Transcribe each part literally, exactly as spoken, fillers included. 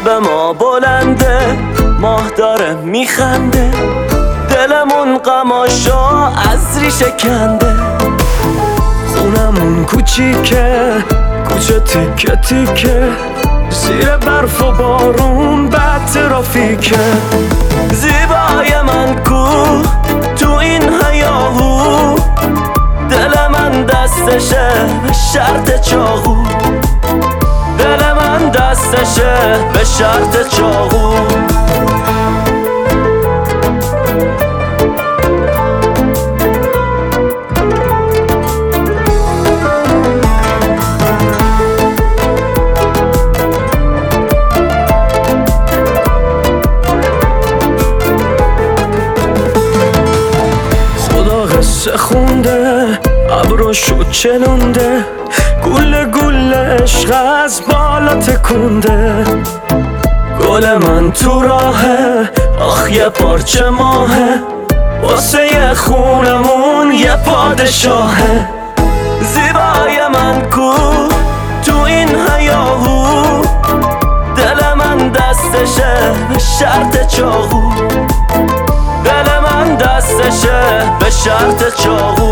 شب ما بلنده، ماه داره میخنده، دلمون غماشا از ریشه کنده. خونمون کوچیکه، کوچه تیکه تیکه، زیر برف و بارون بد ترافیکه. زیبای من کو تو این هیاهو، دل من دستشه به شرط چاقو، دل من دستشه به شرط چاقو. قصه خونده، ابروشو چلونده، گله گله عشق از بالا تکونده. گل من تو راهه، آخ یه پارچه ماهه، واسه یه خونمون یه پادشاهه. زیبای من کو تو این هیاهو، دل من دستشه به شرط چاقو، دل من دستشه به شرط چاقو.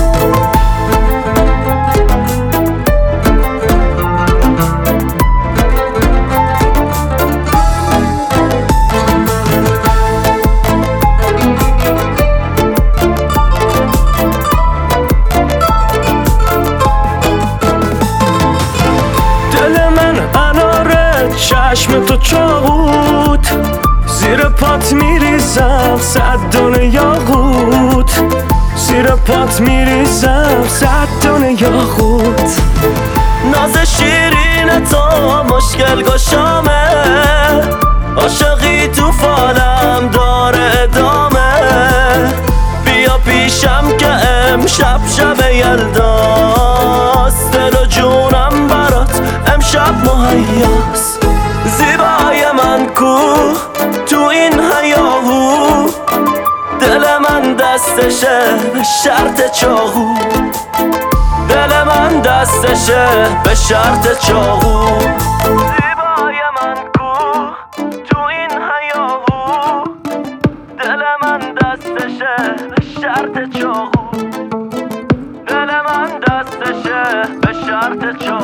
دل من اناره، چشم تو چاقوت، زیر پات میریزم صد دونه یاقوت، زیر پات میریزم صد دونه یاقوت. ناز شیرین تو مشکل گشامه، عاشقی تو فالم داره ادامه. بیا پیشم که امشب شب یلداست، دل و جونم برات امشب مهیاست. زیبای من کو تو این هیاهو، دل من دستشه به شرط چاقو، دل من دستشه به شرط چاقو. زیبای من کو تو این هیاهو، دل من دستشه به شرط چاقو، دل من دستشه به شرط چاقو.